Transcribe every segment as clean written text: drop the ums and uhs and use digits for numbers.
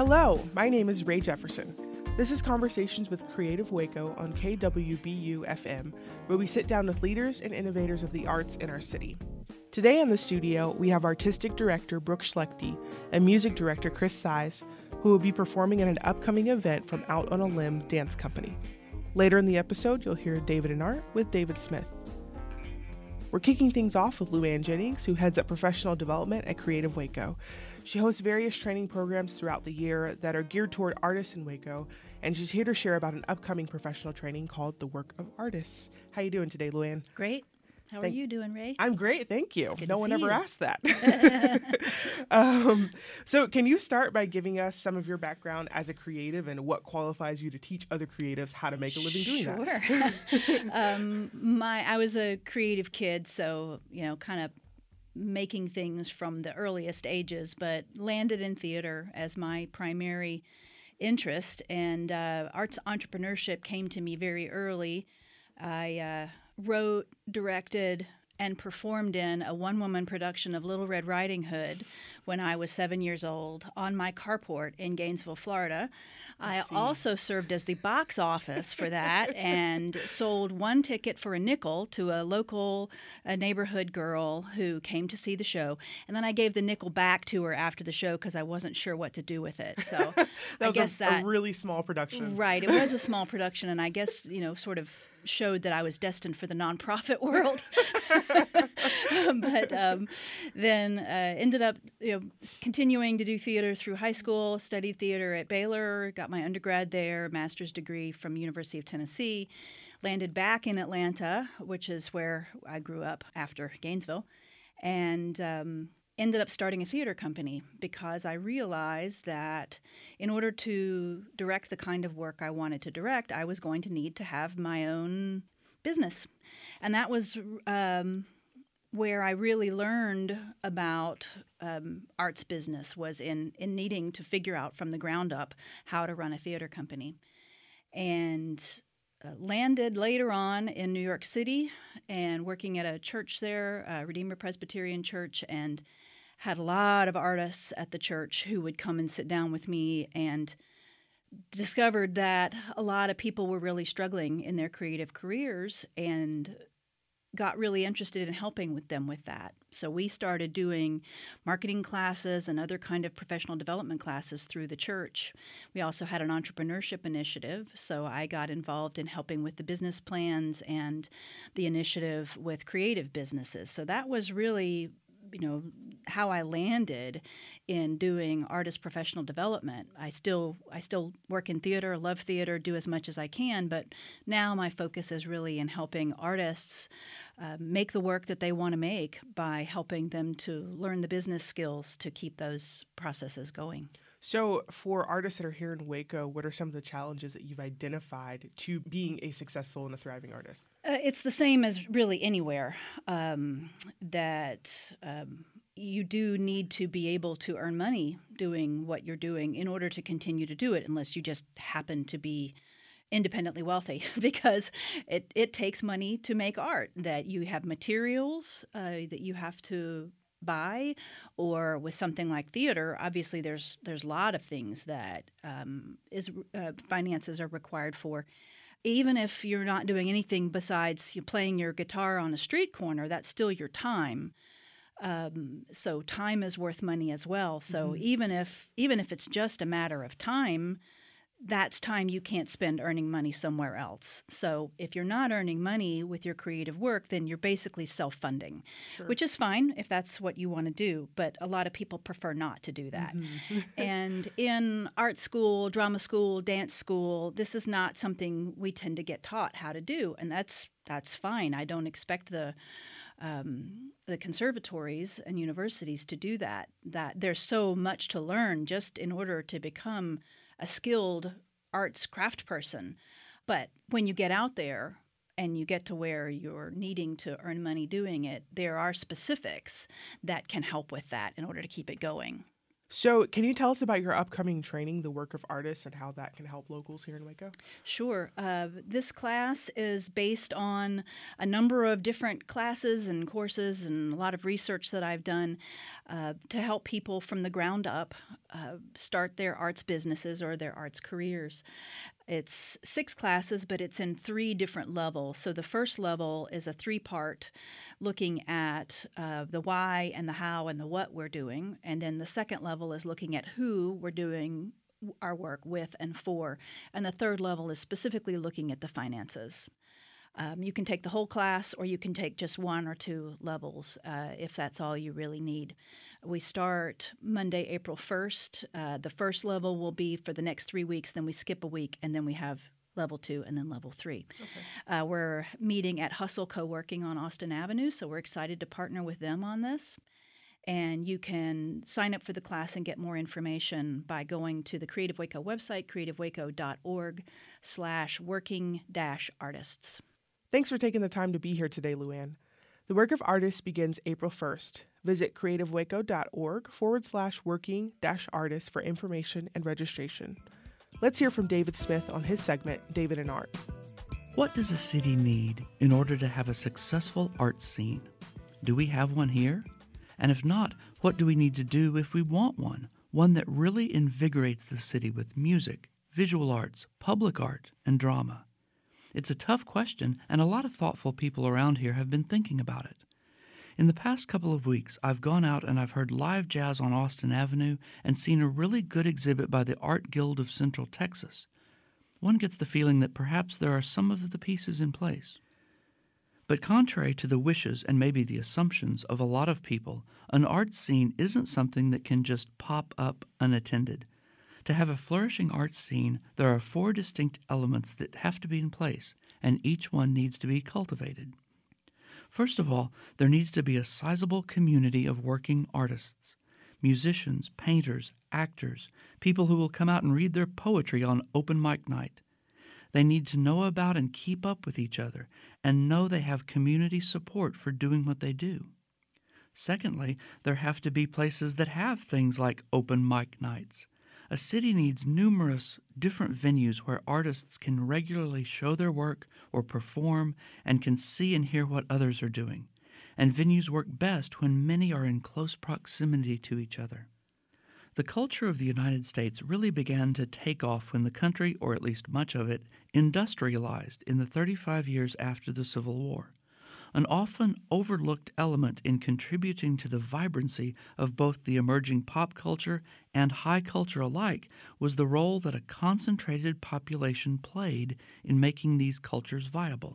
Hello, my name is Ray Jefferson. This is Conversations with Creative Waco on KWBU FM, where we sit down with leaders and innovators of the arts in our city. Today in the studio, we have Artistic Director Brooke Schlechte and Music Director Chris Size, who will be performing at an upcoming event from Out on a Limb Dance Company. Later in the episode, you'll hear David and Art with David Smith. We're kicking things off with Luann Jennings, who heads up professional development at Creative Waco. She hosts various training programs throughout the year that are geared toward artists in Waco, and she's here to share about an upcoming professional training called The Work of Artists. How you doing today, Luann? Great. How are you doing, Ray? I'm great, thank you. No one ever asked that. So can you start by giving us some of your background as a creative and what qualifies you to teach other creatives how to make a living doing that? Sure. I was a creative kid, so, kind of making things from the earliest ages, but landed in theater as my primary interest, and arts entrepreneurship came to me very early. I wrote, directed, and performed in a one-woman production of Little Red Riding Hood when I was 7 years old on my carport in Gainesville, Florida. I also served as the box office for that and sold one ticket for a nickel to a local neighborhood girl who came to see the show. And then I gave the nickel back to her after the show because I wasn't sure what to do with it. So I guess a really small production. Right. It was a small production, and I guess, sort of showed that I was destined for the nonprofit world. But then ended up continuing to do theater through high school, studied theater at Baylor, got my undergrad there, master's degree from University of Tennessee, landed back in Atlanta, which is where I grew up after Gainesville, and ended up starting a theater company because I realized that in order to direct the kind of work I wanted to direct, I was going to need to have my own business. And that was where I really learned about arts business, was in needing to figure out from the ground up how to run a theater company. And landed later on in New York City and working at a church there, Redeemer Presbyterian Church, and had a lot of artists at the church who would come and sit down with me, and discovered that a lot of people were really struggling in their creative careers and got really interested in helping with them with that. So we started doing marketing classes and other kind of professional development classes through the church. We also had an entrepreneurship initiative, so I got involved in helping with the business plans and the initiative with creative businesses. So that was really how I landed in doing artist professional development. I still work in theater, love theater, do as much as I can, but now my focus is really in helping artists make the work that they want to make by helping them to learn the business skills to keep those processes going. So for artists that are here in Waco, what are some of the challenges that you've identified to being a successful and a thriving artist? It's the same as really anywhere, you do need to be able to earn money doing what you're doing in order to continue to do it, unless you just happen to be independently wealthy, because it takes money to make art, that you have materials that you have to buy, or with something like theater, obviously there's a lot of things that finances are required for. Even if you're not doing anything besides playing your guitar on a street corner, that's still your time. So time is worth money as well. So even if it's just a matter of time, that's time you can't spend earning money somewhere else. So if you're not earning money with your creative work, then you're basically self-funding, which is fine if that's what you want to do. But a lot of people prefer not to do that. And in art school, drama school, dance school, this is not something we tend to get taught how to do. And that's fine. I don't expect the conservatories and universities to do that. That there's so much to learn just in order to become a skilled arts craft person. But when you get out there and you get to where you're needing to earn money doing it, there are specifics that can help with that in order to keep it going. So, can you tell us about your upcoming training, The Work of Artists, and how that can help locals here in Waco? Sure. This class is based on a number of different classes and courses and a lot of research that I've done to help people from the ground up start their arts businesses or their arts careers. It's 6 classes, but it's in 3 different levels. So the first level is a 3-part looking at the why and the how and the what we're doing. And then the second level is looking at who we're doing our work with and for. And the third level is specifically looking at the finances. You can take the whole class or you can take just 1 or 2 levels if that's all you really need. We start Monday, April 1st. The first level will be for the next 3 weeks, then we skip a week, and then we have level 2 and then level 3. Okay. We're meeting at Hustle Co-working on Austin Avenue, so we're excited to partner with them on this. And you can sign up for the class and get more information by going to the Creative Waco website, creativewaco.org/working-artists. Thanks for taking the time to be here today, Luann. The Work of Artists begins April 1st. Visit creativewaco.org/working-artists for information and registration. Let's hear from David Smith on his segment, David and Art. What does a city need in order to have a successful art scene? Do we have one here? And if not, what do we need to do if we want one? One that really invigorates the city with music, visual arts, public art, and drama. It's a tough question, and a lot of thoughtful people around here have been thinking about it. In the past couple of weeks, I've gone out and I've heard live jazz on Austin Avenue and seen a really good exhibit by the Art Guild of Central Texas. One gets the feeling that perhaps there are some of the pieces in place. But contrary to the wishes and maybe the assumptions of a lot of people, an art scene isn't something that can just pop up unattended. To have a flourishing art scene, there are 4 distinct elements that have to be in place, and each one needs to be cultivated. First of all, there needs to be a sizable community of working artists, musicians, painters, actors, people who will come out and read their poetry on open mic night. They need to know about and keep up with each other and know they have community support for doing what they do. Secondly, there have to be places that have things like open mic nights. A city needs numerous different venues where artists can regularly show their work or perform and can see and hear what others are doing. And venues work best when many are in close proximity to each other. The culture of the United States really began to take off when the country, or at least much of it, industrialized in the 35 years after the Civil War. An often overlooked element in contributing to the vibrancy of both the emerging pop culture and high culture alike was the role that a concentrated population played in making these cultures viable.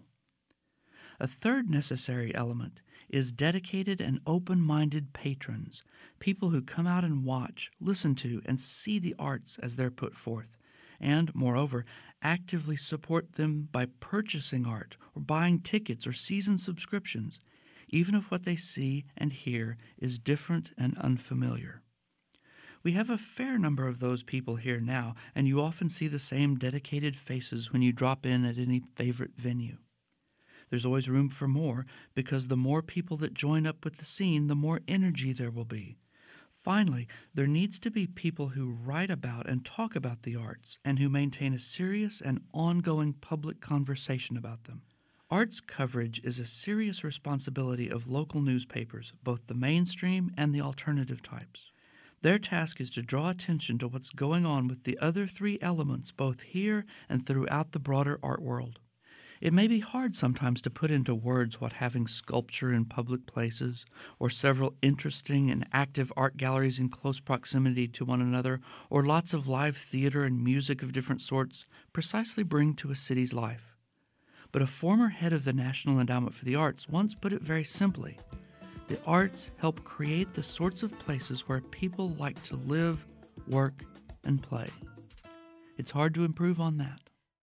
A third necessary element is dedicated and open-minded patrons, people who come out and watch, listen to, and see the arts as they're put forth, and, moreover, actively support them by purchasing art or buying tickets or season subscriptions, even if what they see and hear is different and unfamiliar. We have a fair number of those people here now, and you often see the same dedicated faces when you drop in at any favorite venue. There's always room for more, because the more people that join up with the scene, the more energy there will be. Finally, there needs to be people who write about and talk about the arts and who maintain a serious and ongoing public conversation about them. Arts coverage is a serious responsibility of local newspapers, both the mainstream and the alternative types. Their task is to draw attention to what's going on with the other 3 elements, both here and throughout the broader art world. It may be hard sometimes to put into words what having sculpture in public places, or several interesting and active art galleries in close proximity to one another, or lots of live theater and music of different sorts precisely bring to a city's life. But a former head of the National Endowment for the Arts once put it very simply: the arts help create the sorts of places where people like to live, work, and play. It's hard to improve on that.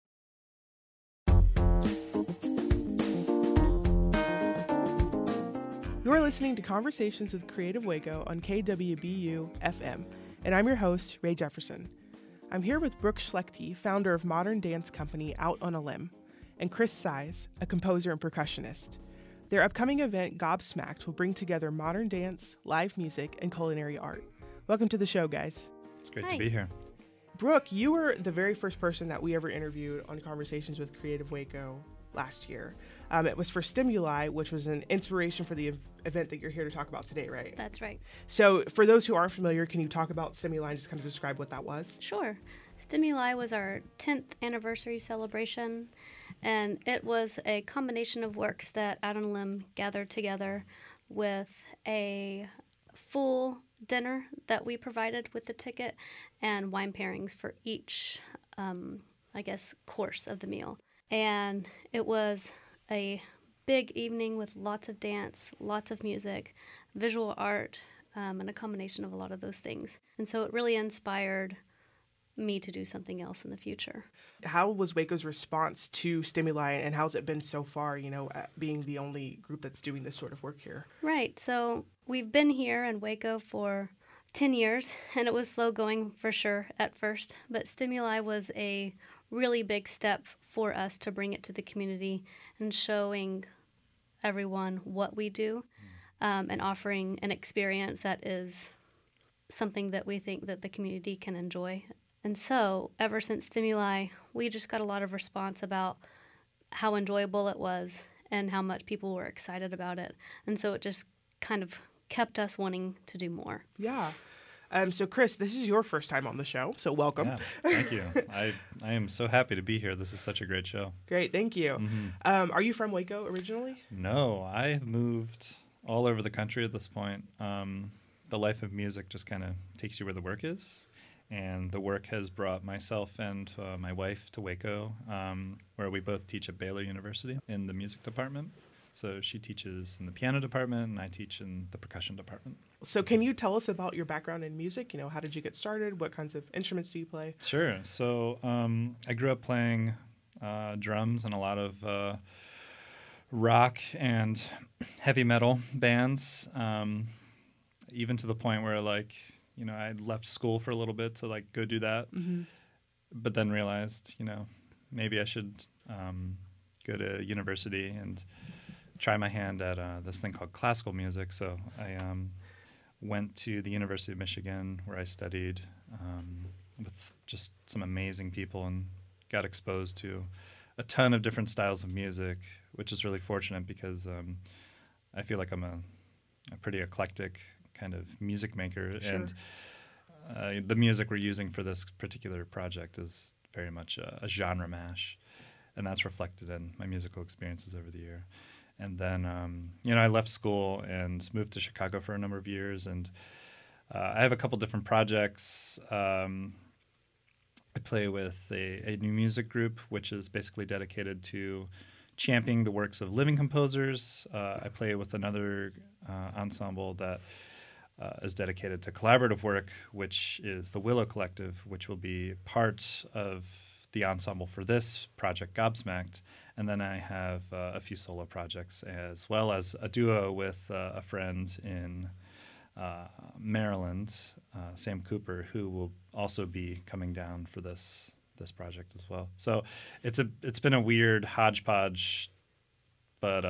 You're listening to Conversations with Creative Waco on KWBU FM, and I'm your host, Ray Jefferson. I'm here with Brooke Schlechte, founder of modern dance company Out on a Limb, and Chris Size, a composer and percussionist. Their upcoming event, Gobsmacked, will bring together modern dance, live music, and culinary art. Welcome to the show, guys. It's great Hi. to be here. Brooke, you were the very first person that we ever interviewed on Conversations with Creative Waco last year. It was for Stimuli, which was an inspiration for the event that you're here to talk about today, right? That's right. So for those who aren't familiar, can you talk about Stimuli and just kind of describe what that was? Sure. Stimuli was our 10th anniversary celebration, and it was a combination of works that Adam Lim gathered together with a full dinner that we provided with the ticket and wine pairings for each, course of the meal. And it was a big evening with lots of dance, lots of music, visual art, and a combination of a lot of those things. And so it really inspired me to do something else in the future. How was Waco's response to Stimuli, and how's it been so far, being the only group that's doing this sort of work here? Right. So we've been here in Waco for 10 years, and it was slow going for sure at first, but Stimuli was a really big step for us to bring it to the community and showing everyone what we do, and offering an experience that is something that we think that the community can enjoy. And so ever since Stimuli, we just got a lot of response about how enjoyable it was and how much people were excited about it. And so it just kind of kept us wanting to do more. Yeah. So Chris, this is your first time on the show, so welcome. Yeah, thank you. I am so happy to be here. This is such a great show. Great, thank you. Mm-hmm. Are you from Waco originally? No, I've moved all over the country at this point. The life of music just kind of takes you where the work is. And the work has brought myself and my wife to Waco, where we both teach at Baylor University in the music department. So she teaches in the piano department, and I teach in the percussion department. So can you tell us about your background in music? How did you get started? What kinds of instruments do you play? Sure. So I grew up playing drums in a lot of rock and heavy metal bands, even to the point where, I left school for a little bit to, go do that. Mm-hmm. But then realized, maybe I should go to university and try my hand at this thing called classical music. So I went to the University of Michigan, where I studied with just some amazing people and got exposed to a ton of different styles of music, which is really fortunate because I feel like I'm a pretty eclectic kind of music maker. Sure. And the music we're using for this particular project is very much a genre mash, and that's reflected in my musical experiences over the year. And then, I left school and moved to Chicago for a number of years, and I have a couple different projects. I play with a new music group, which is basically dedicated to championing the works of living composers. I play with another ensemble that is dedicated to collaborative work, which is the Willow Collective, which will be part of the ensemble for this project, Gobsmacked. And then I have a few solo projects, as well as a duo with a friend in Maryland, Sam Cooper, who will also be coming down for this project as well. So it's been a weird hodgepodge, but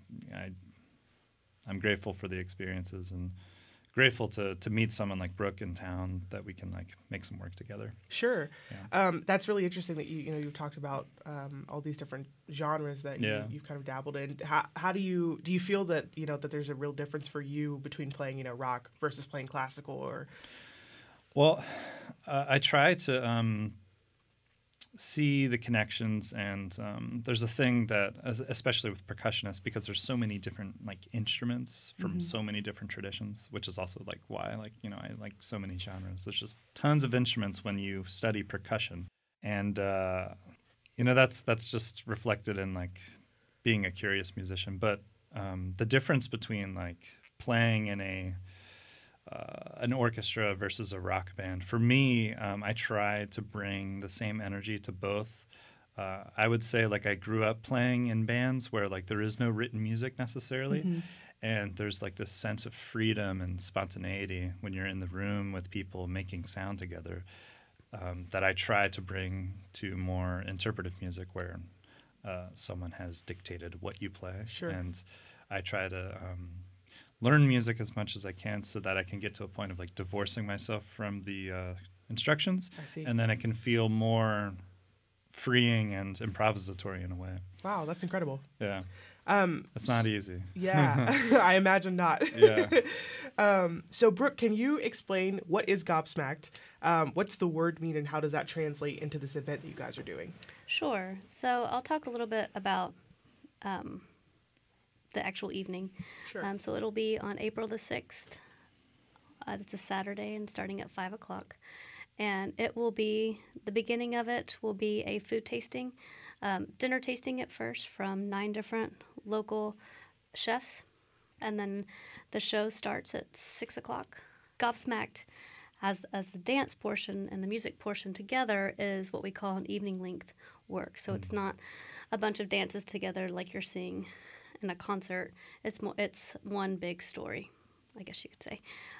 I'm grateful for the experiences and grateful to meet someone like Brooke in town that we can make some work together. Sure. Yeah. That's really interesting that you've talked about all these different genres that you've kind of dabbled in. How do you feel that that there's a real difference for you between playing rock versus playing classical? Or well, I try to see the connections, and there's a thing that, especially with percussionists, because there's so many different instruments from so many different traditions, which is also why I like so many genres. There's just tons of instruments when you study percussion, and that's just reflected in being a curious musician. But the difference between playing in an orchestra versus a rock band. For me, I try to bring the same energy to both. I would say I grew up playing in bands where there is no written music necessarily, and there's this sense of freedom and spontaneity when you're in the room with people making sound together, that I try to bring to more interpretive music where someone has dictated what you play. Sure. And I try to learn music as much as I can so that I can get to a point of like divorcing myself from the instructions. I see. And then it can feel more freeing and improvisatory in a way. Wow, that's incredible. Yeah. It's not easy. Yeah, I imagine not. Yeah. So, Brooke, can you explain what is Gobsmacked? What's the word mean, and how does that translate into this event that you guys are doing? Sure. So I'll talk a little bit about the actual evening. Sure. So it'll be on April the 6th. It's a Saturday and starting at 5 o'clock. And it will be, the beginning of it will be a food tasting, dinner tasting at first from 9 different local chefs. And then the show starts at 6 o'clock. Gobsmacked, as the dance portion and the music portion together, is what we call an evening length work. So it's not a bunch of dances together like you're seeing in a concert. It's one big story, I guess you could say.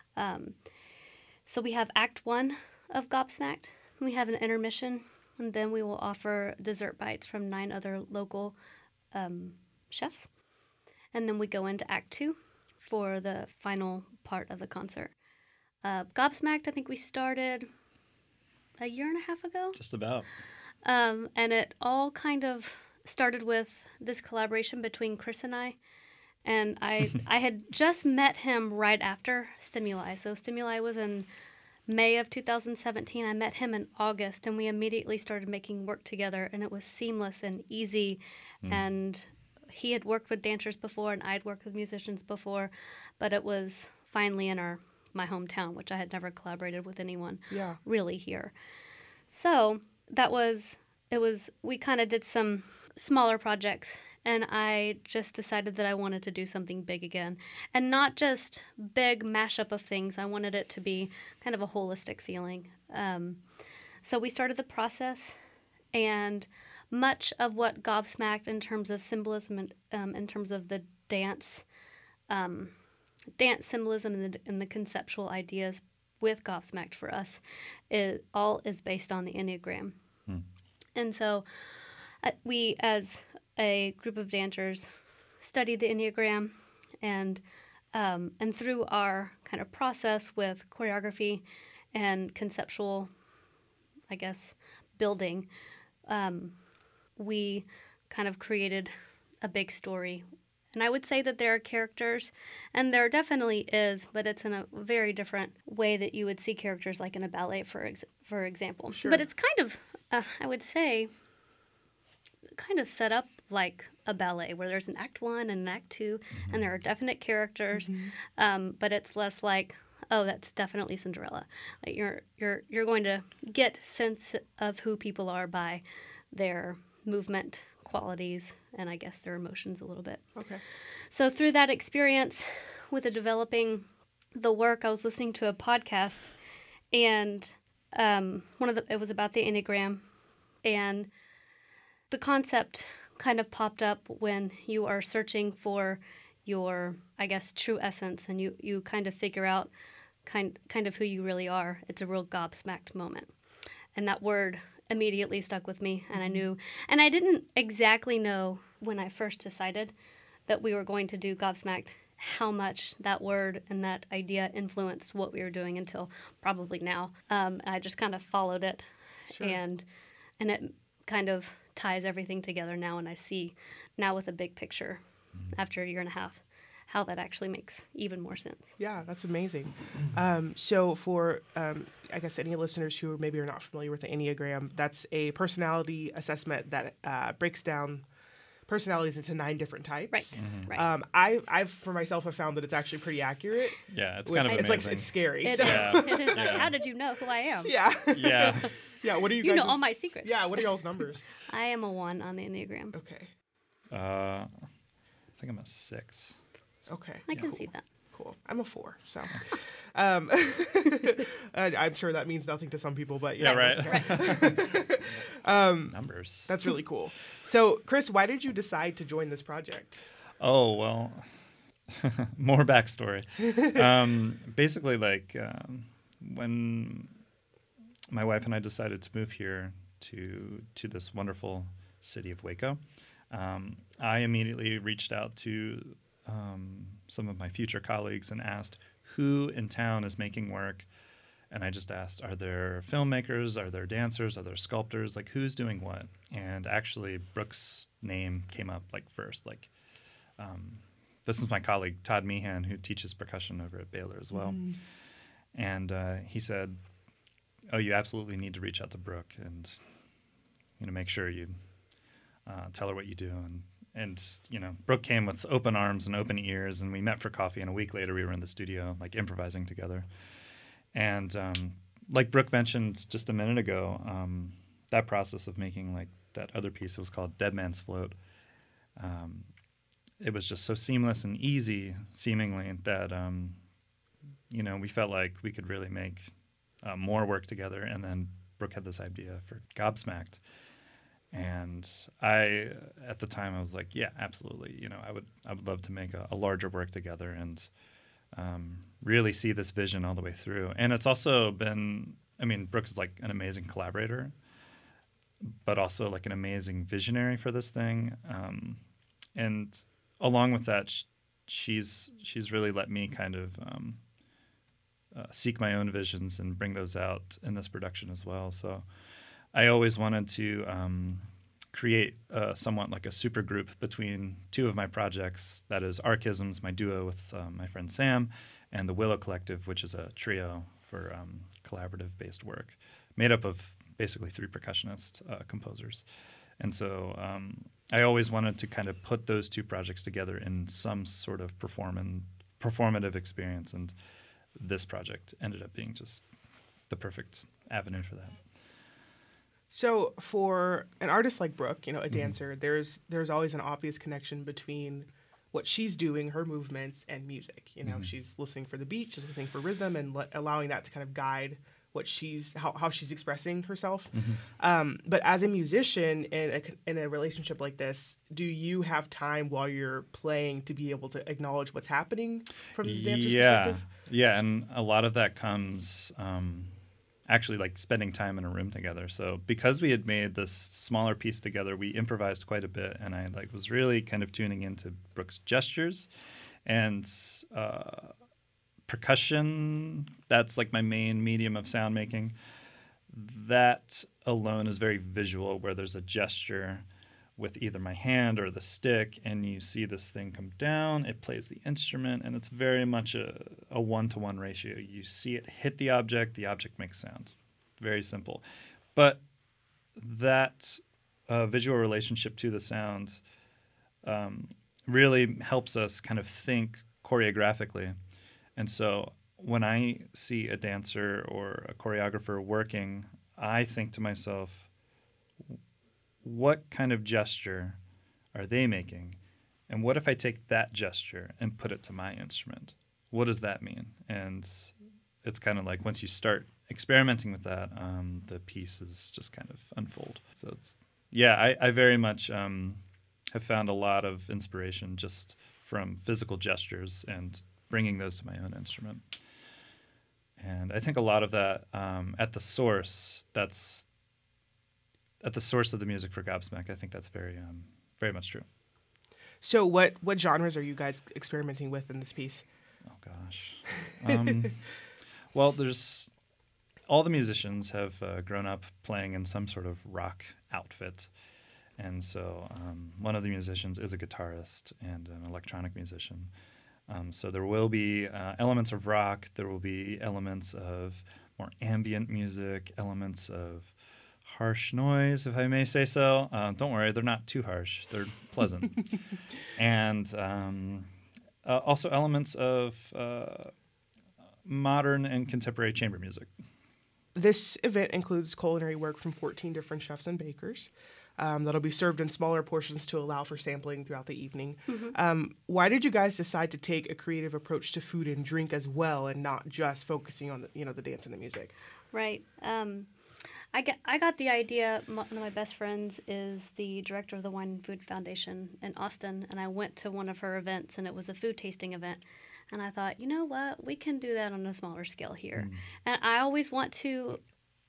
So we have Act 1 of Gobsmacked. We have an intermission, and then we will offer dessert bites from 9 other local chefs. And then we go into Act 2 for the final part of the concert. Gobsmacked, I think we started a year and a half ago. Just about. And it all kind of started with this collaboration between Chris and I. And I had just met him right after Stimuli. So Stimuli was in May of 2017. I met him in August, and we immediately started making work together, and it was seamless and easy. And he had worked with dancers before, and I'd worked with musicians before, but it was finally in my hometown, which I had never collaborated with anyone really here. So we kind of did some smaller projects, and I just decided that I wanted to do something big again, and not just big mashup of things. I wanted it to be kind of a holistic feeling. So we started the process, and much of what Gobsmacked in terms of symbolism and in terms of the dance symbolism and the conceptual ideas with Gobsmacked for us is based on the Enneagram. And so we, as a group of dancers, studied the Enneagram, and through our kind of process with choreography and conceptual, I guess, building, we kind of created a big story. And I would say that there are characters, and there definitely is, but it's in a very different way that you would see characters like in a ballet, for example. Sure. But it's kind of, I would say, kind of set up like a ballet, where there's an Act 1 and an Act 2, and there are definite characters, but it's less like, oh, that's definitely Cinderella. Like you're going to get sense of who people are by their movement qualities and I guess their emotions a little bit. Okay. So through that experience with developing the work, I was listening to a podcast, and it was about the Enneagram, and the concept kind of popped up when you are searching for your, I guess, true essence, and you kind of figure out kind of who you really are. It's a real gobsmacked moment. And that word immediately stuck with me, and I knew, and I didn't exactly know when I first decided that we were going to do Gobsmacked how much that word and that idea influenced what we were doing until probably now. I just kind of followed it, Sure. and it kind of ties everything together now, and I see now with a big picture after a year and a half how that actually makes even more sense. Yeah, that's amazing. So for, I guess, any listeners who maybe are not familiar with the Enneagram, that's a personality assessment that breaks down personalities into 9 different types. Right, right. I've for myself have found that it's actually pretty accurate. Yeah, it's kind of It's amazing. like, it's scary. It so. is. Yeah. It is. Yeah. How did you know who I am? Yeah. Yeah. Yeah, what are you You guys? know all my secrets. Yeah, what are y'all's numbers? I am a 1 on the Enneagram. Okay. I think I'm a 6. Okay. I can see that. Cool. I'm a 4, so I'm sure that means nothing to some people, but Yeah, right. that's okay. Numbers. That's really cool. So, Chris, why did you decide to join this project? Oh, well, more backstory. Basically, when my wife and I decided to move here to this wonderful city of Waco, I immediately reached out to some of my future colleagues and asked who in town is making work. And I just asked, are there filmmakers? Are there dancers? Are there sculptors? Like, who's doing what? And actually, Brooke's name came up like first. Like, this is my colleague Todd Meehan, who teaches percussion over at Baylor as well. And he said, "Oh, you absolutely need to reach out to Brooke and make sure you tell her what you do." And Brooke came with open arms and open ears, and we met for coffee. And a week later, we were in the studio, like improvising together. And like Brooke mentioned just a minute ago, that process of making like that other piece, it was called Dead Man's Float. It was just so seamless and easy, seemingly, that we felt like we could really make more work together. And then Brooke had this idea for Gobsmacked. And at the time, I was like, yeah, absolutely. I would love to make a larger work together and really see this vision all the way through. And it's also been, Brooke is like an amazing collaborator, but also like an amazing visionary for this thing. And along with that, she's really let me kind of seek my own visions and bring those out in this production as well. So I always wanted to create somewhat like a super group between two of my projects. That is Archisms, my duo with my friend Sam, and the Willow Collective, which is a trio for collaborative-based work, made up of basically 3 percussionist composers. And so I always wanted to kind of put those 2 projects together in some sort of performative experience, and this project ended up being just the perfect avenue for that. So for an artist like Brooke, a dancer, there's always an obvious connection between what she's doing, her movements, and music. She's listening for the beat, she's listening for rhythm, and allowing that to kind of guide what how she's expressing herself. But as a musician in a relationship like this, do you have time while you're playing to be able to acknowledge what's happening from the dancer's perspective? Yeah, and a lot of that comes actually like spending time in a room together. So because we had made this smaller piece together, we improvised quite a bit, and I was really kind of tuning into Brooke's gestures and percussion. That's like my main medium of sound making. That alone is very visual, where there's a gesture with either my hand or the stick, and you see this thing come down, it plays the instrument, and it's very much a 1-to-1 ratio. You see it hit the object makes sound. Very simple. But that visual relationship to the sound really helps us kind of think choreographically. And so when I see a dancer or a choreographer working, I think to myself, what kind of gesture are they making? And what if I take that gesture and put it to my instrument? What does that mean? And it's kind of like once you start experimenting with that, the pieces just kind of unfold. So I very much have found a lot of inspiration just from physical gestures and bringing those to my own instrument. And I think a lot of that at the source, at the source of the music for Gobsmacked, I think that's very much true. So what genres are you guys experimenting with in this piece? Oh, gosh. Well, there's all the musicians have grown up playing in some sort of rock outfit. And so one of the musicians is a guitarist and an electronic musician. So there will be elements of rock. There will be elements of more ambient music, elements of harsh noise, if I may say so. Don't worry, they're not too harsh. They're pleasant. And also elements of modern and contemporary chamber music. This event includes culinary work from 14 different chefs and bakers that'll be served in smaller portions to allow for sampling throughout the evening. Why did you guys decide to take a creative approach to food and drink as well, and not just focusing on the dance and the music? Right. I got the idea. One of my best friends is the director of the Wine and Food Foundation in Austin, and I went to one of her events, and it was a food tasting event. And I thought, you know what, we can do that on a smaller scale here. And I always want to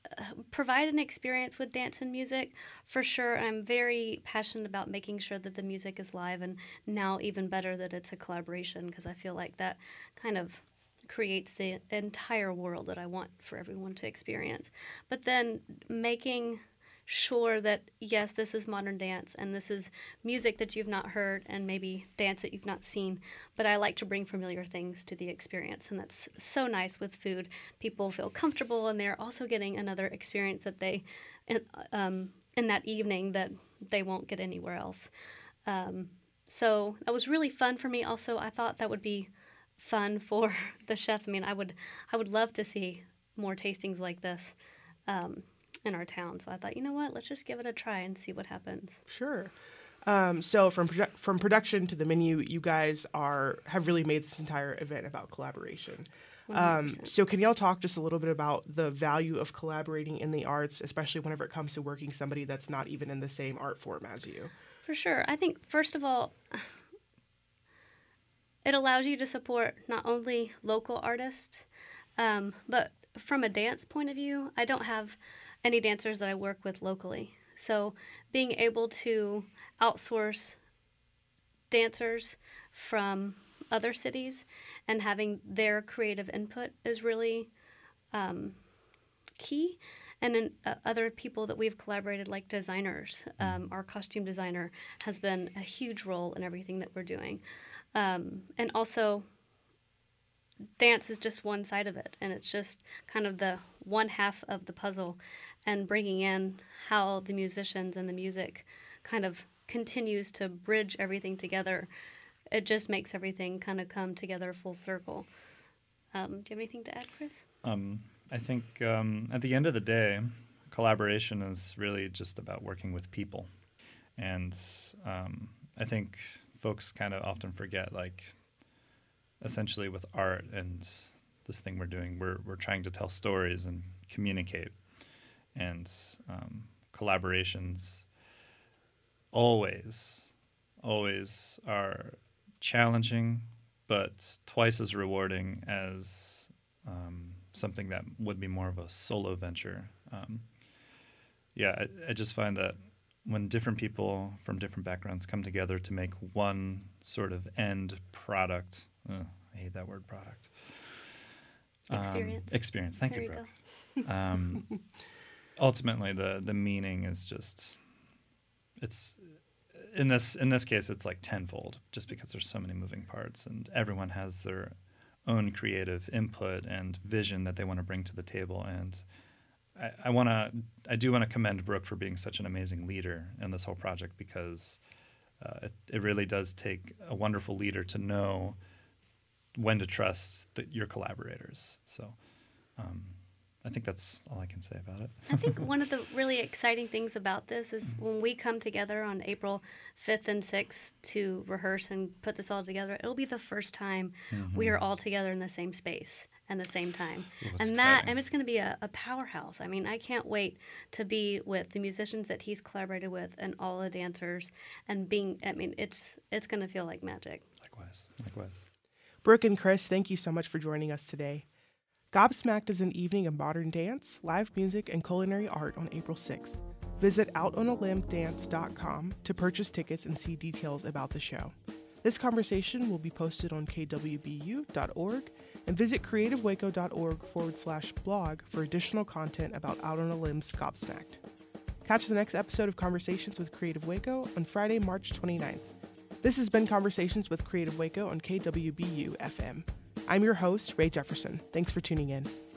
provide an experience with dance and music, for sure. I'm very passionate about making sure that the music is live, and now even better that it's a collaboration, because I feel like that kind of creates the entire world that I want for everyone to experience. But then making sure that, yes, this is modern dance and this is music that you've not heard and maybe dance that you've not seen, but I like to bring familiar things to the experience, and that's so nice with food. People feel comfortable, and they're also getting another experience that they in that evening that they won't get anywhere else. So that was really fun for me. Also, I thought that would be fun for the chefs. I mean, I would love to see more tastings like this in our town. So I thought, you know what, let's just give it a try and see what happens. Sure. So from production to the menu, you guys have really made this entire event about collaboration. So can y'all talk just a little bit about the value of collaborating in the arts, especially whenever it comes to working somebody that's not even in the same art form as you? For sure. I think, first of all, it allows you to support not only local artists, but from a dance point of view, I don't have any dancers that I work with locally. So being able to outsource dancers from other cities and having their creative input is really key. And then other people that we've collaborated, like designers. Our costume designer has been a huge role in everything that we're doing. And also, dance is just one side of it, and it's just kind of the one half of the puzzle, and bringing in how the musicians and the music kind of continues to bridge everything together. It just makes everything kind of come together full circle. Do you have anything to add, Chris? I think at the end of the day, collaboration is really just about working with people. And I think folks kind of often forget, like, essentially with art and this thing we're doing, we're trying to tell stories and communicate. And collaborations always are challenging, but twice as rewarding as something that would be more of a solo venture. I just find that when different people from different backgrounds come together to make one sort of end product, I hate that word, product. Experience. Thank you, Brooke. Ultimately, the meaning is just, it's in this case, it's like tenfold, just because there's so many moving parts and everyone has their own creative input and vision that they want to bring to the table. And I do want to commend Brooke for being such an amazing leader in this whole project, because it really does take a wonderful leader to know when to trust your collaborators. So I think that's all I can say about it. I think one of the really exciting things about this is when we come together on April 5th and 6th to rehearse and put this all together, it'll be the first time we are all together in the same space and the same time. And it's going to be a powerhouse. I mean, I can't wait to be with the musicians that he's collaborated with and all the dancers, and it's going to feel like magic. Likewise. Brooke and Chris, thank you so much for joining us today. Gobsmacked is an evening of modern dance, live music, and culinary art on April 6th. Visit outonalimbdance.com to purchase tickets and see details about the show. This conversation will be posted on kwbu.org, and visit creativewaco.org/blog for additional content about Out on a Limb's Gobsmacked. Catch the next episode of Conversations with Creative Waco on Friday, March 29th. This has been Conversations with Creative Waco on KWBU FM. I'm your host, Ray Jefferson. Thanks for tuning in.